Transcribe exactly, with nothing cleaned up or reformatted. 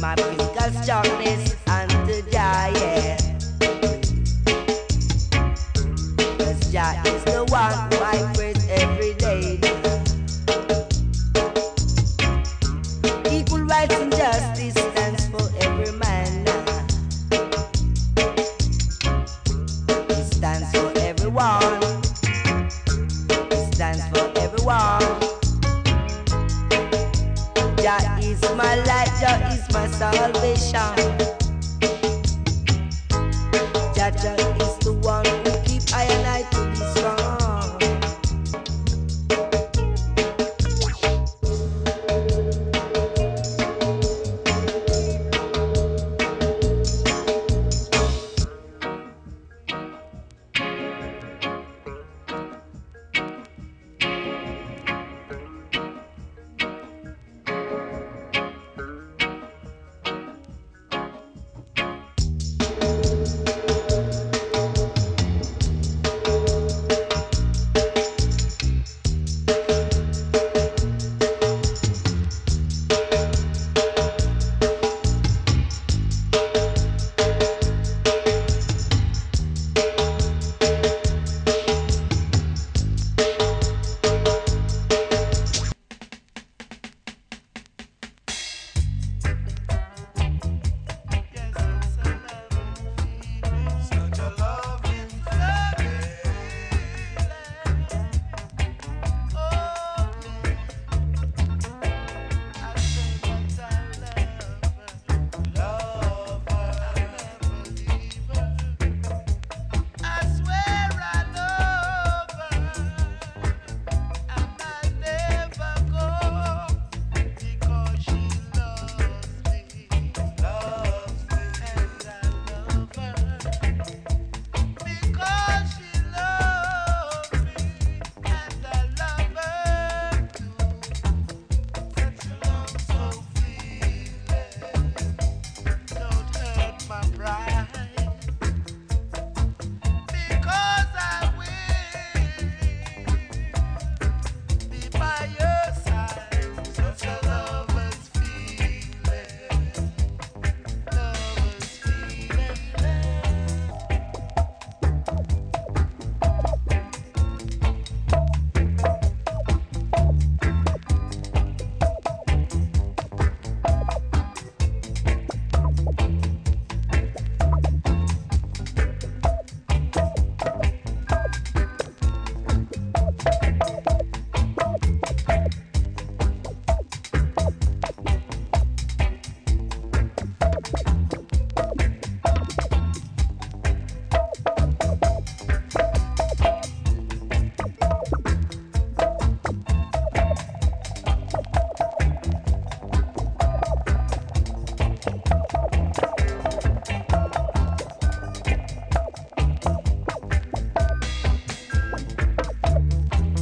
my physical strongness unto Jah, yeah. Cause Jah is the one who I praise every day. Equal rights and justice stands for every man. It stands for everyone. It stands for everyone. Jah is my light, Jah is my salvation. Jah Jah is